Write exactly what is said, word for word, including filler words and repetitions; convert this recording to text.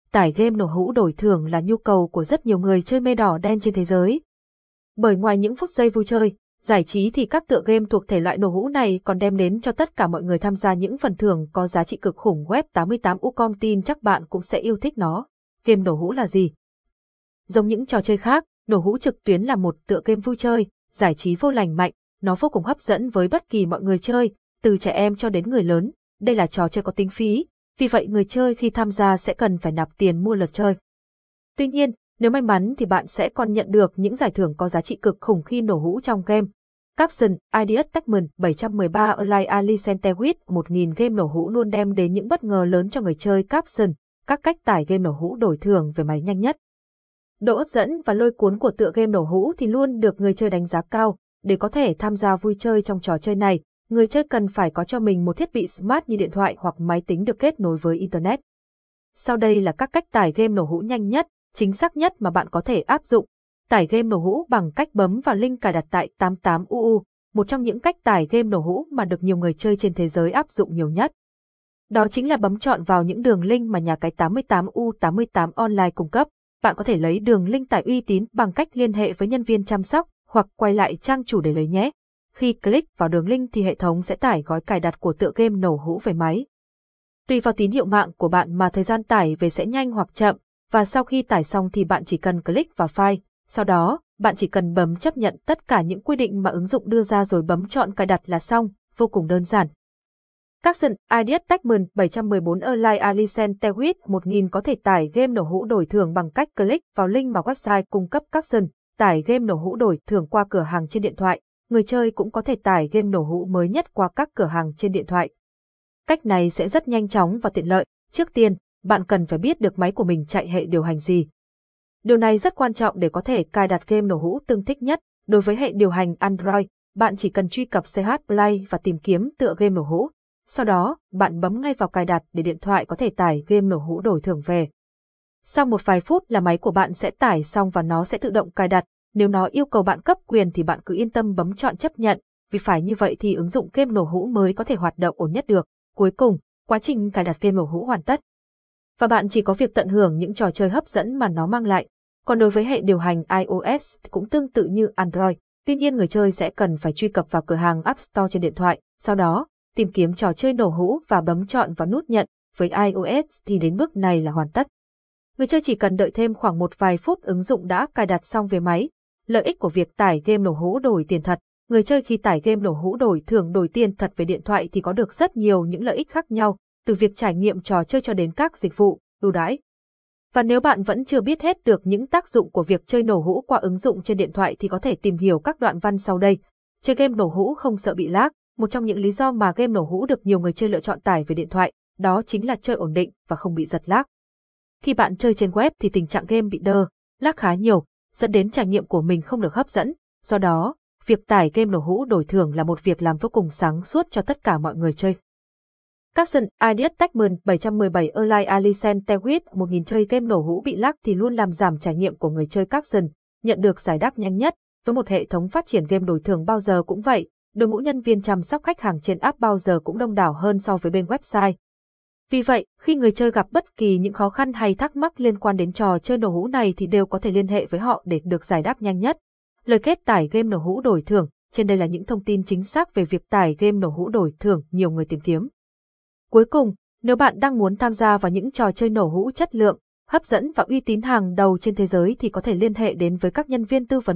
tải game nổ hũ đổi thưởng là nhu cầu của rất nhiều người chơi mê đỏ đen trên thế giới. Bởi ngoài những phút giây vui chơi, giải trí thì các tựa game thuộc thể loại nổ hũ này còn đem đến cho tất cả mọi người tham gia những phần thưởng có giá trị cực khủng. Web tám mươi tám u com tin chắc bạn cũng sẽ yêu thích nó. Game nổ hũ là gì? Giống những trò chơi khác, nổ hũ trực tuyến là một tựa game vui chơi, giải trí vô lành mạnh, nó vô cùng hấp dẫn với bất kỳ mọi người chơi, từ trẻ em cho đến người lớn. Đây là trò chơi có tính phí, vì vậy người chơi khi tham gia sẽ cần phải nạp tiền mua lượt chơi. Tuy nhiên, nếu may mắn thì bạn sẽ còn nhận được những giải thưởng có giá trị cực khủng khi nổ hũ trong game. Capson, Ideas Techman bảy trăm mười ba Online Alicente with một nghìn game nổ hũ luôn đem đến những bất ngờ lớn cho người chơi. Capson, các cách tải game nổ hũ đổi thưởng về máy nhanh nhất. Độ hấp dẫn và lôi cuốn của tựa game nổ hũ thì luôn được người chơi đánh giá cao. Để có thể tham gia vui chơi trong trò chơi này, người chơi cần phải có cho mình một thiết bị smart như điện thoại hoặc máy tính được kết nối với Internet. Sau đây là các cách tải game nổ hũ nhanh nhất, chính xác nhất mà bạn có thể áp dụng. Tải game nổ hũ bằng cách bấm vào link cài đặt tại tám mươi tám u u, một trong những cách tải game nổ hũ mà được nhiều người chơi trên thế giới áp dụng nhiều nhất. Đó chính là bấm chọn vào những đường link mà nhà cái tám mươi tám u tám mươi tám Online cung cấp. Bạn có thể lấy đường link tải uy tín bằng cách liên hệ với nhân viên chăm sóc hoặc quay lại trang chủ để lấy nhé. Khi click vào đường link thì hệ thống sẽ tải gói cài đặt của tựa game nổ hũ về máy. Tùy vào tín hiệu mạng của bạn mà thời gian tải về sẽ nhanh hoặc chậm, và sau khi tải xong thì bạn chỉ cần click vào file, sau đó, bạn chỉ cần bấm chấp nhận tất cả những quy định mà ứng dụng đưa ra rồi bấm chọn cài đặt là xong, vô cùng đơn giản. Capson, Ideas Techman bảy trăm mười bốn Online Alicente with một nghìn có thể tải game nổ hũ đổi thưởng bằng cách click vào link vào website cung cấp Capson, tải game nổ hũ đổi thưởng qua cửa hàng trên điện thoại. Người chơi cũng có thể tải game nổ hũ mới nhất qua các cửa hàng trên điện thoại. Cách này sẽ rất nhanh chóng và tiện lợi. Trước tiên, bạn cần phải biết được máy của mình chạy hệ điều hành gì. Điều này rất quan trọng để có thể cài đặt game nổ hũ tương thích nhất. Đối với hệ điều hành Android, bạn chỉ cần truy cập xê hát Play và tìm kiếm tựa game nổ hũ. Sau đó, bạn bấm ngay vào cài đặt để điện thoại có thể tải game nổ hũ đổi thưởng về. Sau một vài phút là máy của bạn sẽ tải xong và nó sẽ tự động cài đặt. Nếu nó yêu cầu bạn cấp quyền thì bạn cứ yên tâm bấm chọn chấp nhận, vì phải như vậy thì ứng dụng game nổ hũ mới có thể hoạt động ổn nhất được. Cuối cùng, quá trình cài đặt game nổ hũ hoàn tất. Và bạn chỉ có việc tận hưởng những trò chơi hấp dẫn mà nó mang lại. Còn đối với hệ điều hành iOS thì cũng tương tự như Android, tuy nhiên người chơi sẽ cần phải truy cập vào cửa hàng App Store trên điện thoại, sau đó, tìm kiếm trò chơi nổ hũ và bấm chọn vào nút nhận. Với iOS thì đến bước này là hoàn tất. Người chơi chỉ cần đợi thêm khoảng một vài phút ứng dụng đã cài đặt xong về máy. Lợi ích của việc tải game nổ hũ đổi tiền thật. Người chơi khi tải game nổ hũ đổi thưởng đổi tiền thật về điện thoại thì có được rất nhiều những lợi ích khác nhau, từ việc trải nghiệm trò chơi cho đến các dịch vụ, ưu đãi. Và nếu bạn vẫn chưa biết hết được những tác dụng của việc chơi nổ hũ qua ứng dụng trên điện thoại thì có thể tìm hiểu các đoạn văn sau đây. Chơi game nổ hũ không sợ bị lag. Một trong những lý do mà game nổ hũ được nhiều người chơi lựa chọn tải về điện thoại, đó chính là chơi ổn định và không bị giật lag. Khi bạn chơi trên web thì tình trạng game bị đơ, lag khá nhiều, dẫn đến trải nghiệm của mình không được hấp dẫn. Do đó, việc tải game nổ hũ đổi thưởng là một việc làm vô cùng sáng suốt cho tất cả mọi người chơi. Capson, Ideas Techman bảy trăm mười bảy Online Alicente with một nghìn chơi game nổ hũ bị lag thì luôn làm giảm trải nghiệm của người chơi. Capson nhận được giải đáp nhanh nhất với một hệ thống phát triển game đổi thưởng bao giờ cũng vậy. Đội ngũ nhân viên chăm sóc khách hàng trên app bao giờ cũng đông đảo hơn so với bên website. Vì vậy, khi người chơi gặp bất kỳ những khó khăn hay thắc mắc liên quan đến trò chơi nổ hũ này thì đều có thể liên hệ với họ để được giải đáp nhanh nhất. Lời kết tải game nổ hũ đổi thưởng, trên đây là những thông tin chính xác về việc tải game nổ hũ đổi thưởng nhiều người tìm kiếm. Cuối cùng, nếu bạn đang muốn tham gia vào những trò chơi nổ hũ chất lượng, hấp dẫn và uy tín hàng đầu trên thế giới thì có thể liên hệ đến với các nhân viên tư vấn